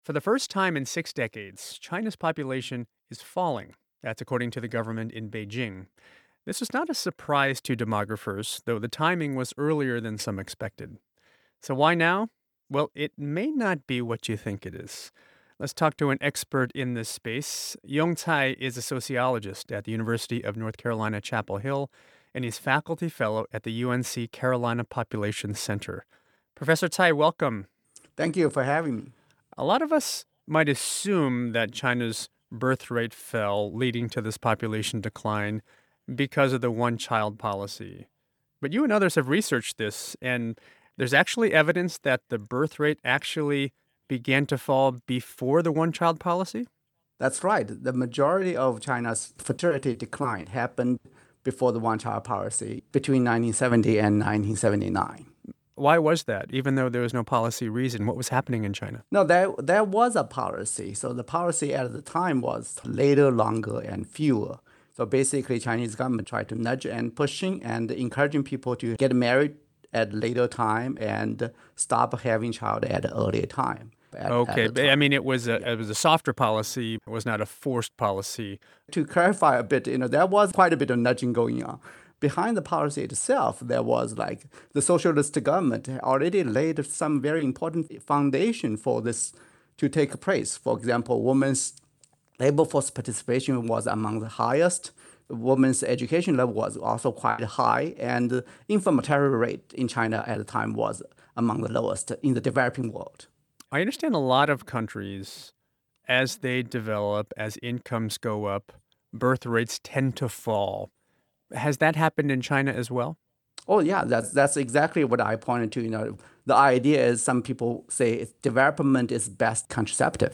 For the first time in 6 decades, China's population is falling. That's according to the government in Beijing. This is not a surprise to demographers, though the timing was earlier than some expected. So why now? Well, it may not be what you think it is. Let's talk to an expert in this space. Yong Cai is a sociologist at the University of North Carolina, Chapel Hill, and he's faculty fellow at the UNC Carolina Population Center. Professor Cai, welcome. Thank you for having me. A lot of us might assume that China's birth rate fell, leading to this population decline because of the one child policy. But you and others have researched this, and there's actually evidence that the birth rate actually began to fall before the one child policy? That's right. The majority of China's fertility decline happened before the one-child policy between 1970 and 1979. Why was that? Even though there was no policy reason, what was happening in China? No, there was a policy. So the policy at the time was later, longer, and fewer. So basically, Chinese government tried to nudge and pushing and encouraging people to get married at later time and stop having child at an earlier time. Okay, I mean, it was a softer policy. It was not a forced policy. To clarify a bit, there was quite a bit of nudging going on. Behind the policy itself, there was like the socialist government already laid some very important foundation for this to take place. For example, women's labor force participation was among the highest. Women's education level was also quite high, and the infant mortality rate in China at the time was among the lowest in the developing world. I understand a lot of countries, as they develop, as incomes go up, birth rates tend to fall. Has that happened in China as well? Oh yeah, that's exactly what I pointed to. The idea is some people say development is best contraceptive.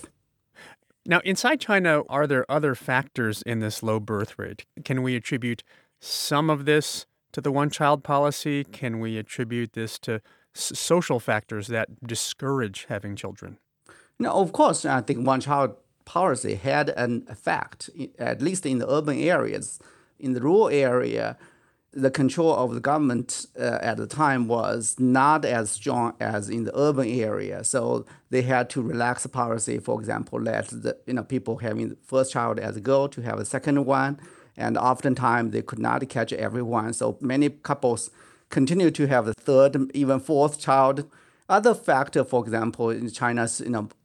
Now, inside China, are there other factors in this low birth rate? Can we attribute some of this to the one-child policy? Can we attribute this to social factors that discourage having children? Now, of course, I think one-child policy had an effect, at least in the urban areas. In the rural area, the control of the government at the time was not as strong as in the urban area. So they had to relax the policy, for example, let people having the first child as a girl to have a second one. And oftentimes they could not catch everyone. So many couples continue to have the third, even fourth child. Other factor, for example, in China's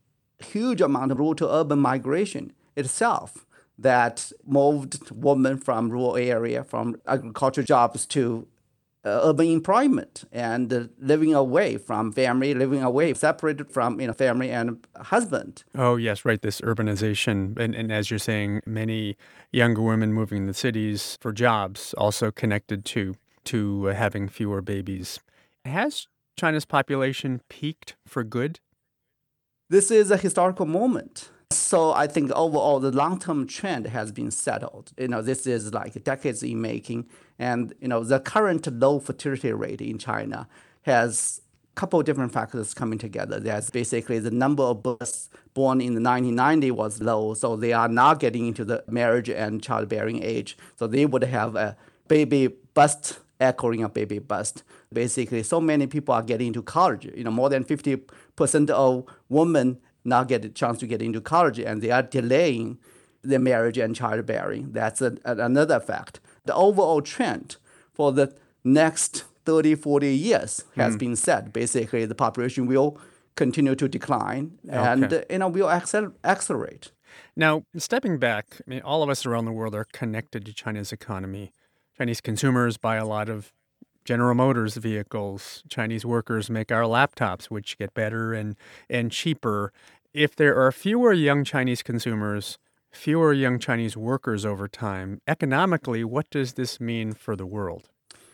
huge amount of rural to urban migration itself that moved women from rural area, from agricultural jobs to urban employment and living away from family, living away, separated from family and husband. Oh, yes, right, this urbanization. And as you're saying, many younger women moving in the cities for jobs also connected to having fewer babies. Has China's population peaked for good? This is a historical moment. So I think overall the long-term trend has been settled. This is like decades in making, and the current low fertility rate in China has a couple of different factors coming together. There's basically the number of births born in the 1990s was low, so they are now getting into the marriage and childbearing age. So they would have a baby bust echoing a baby bust. Basically, so many people are getting into college. More than 50% of women now get a chance to get into college, and they are delaying their marriage and childbearing. That's another fact. The overall trend for the next 30, 40 years has been set. Basically, the population will continue to decline and will accelerate. Now, stepping back, I mean, all of us around the world are connected to China's economy. Chinese consumers buy a lot of General Motors vehicles. Chinese workers make our laptops, which get better and cheaper. If there are fewer young Chinese consumers, fewer young Chinese workers over time, economically, what does this mean for the world?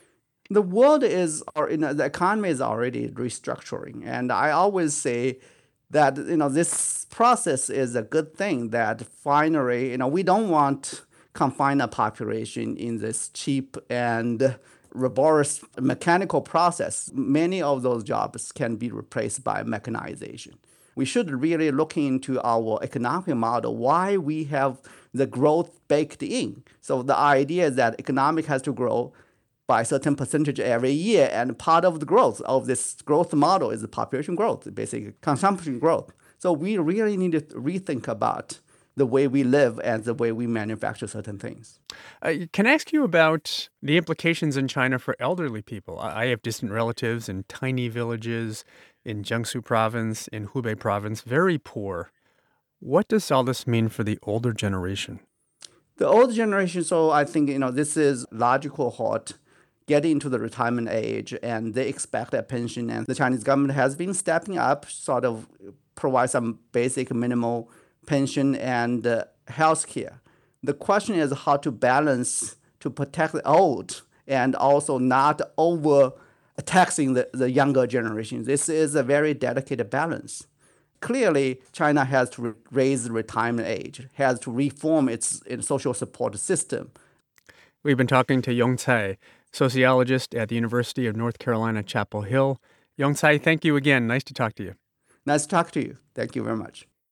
The world the economy is already restructuring. And I always say that, this process is a good thing that finally, we don't want confine a population in this cheap and laborious mechanical process. Many of those jobs can be replaced by mechanization. We should really look into our economic model, why we have the growth baked in. So the idea is that economic has to grow by a certain percentage every year, and part of the growth of this growth model is the population growth, basically consumption growth. So we really need to rethink about the way we live and the way we manufacture certain things. Can I ask you about the implications in China for elderly people? I have distant relatives in tiny villages in Jiangsu province, in Hubei province, very poor. What does all this mean for the older generation? The old generation, so I think, this is large cohort getting into the retirement age and they expect a pension. And the Chinese government has been stepping up, sort of provide some basic minimal pension and health care. The question is how to balance to protect the old and also not over taxing the younger generation. This is a very delicate balance. Clearly, China has to raise the retirement age, has to reform its social support system. We've been talking to Yong Cai, sociologist at the University of North Carolina, Chapel Hill. Yong Cai, thank you again. Nice to talk to you. Nice to talk to you. Thank you very much.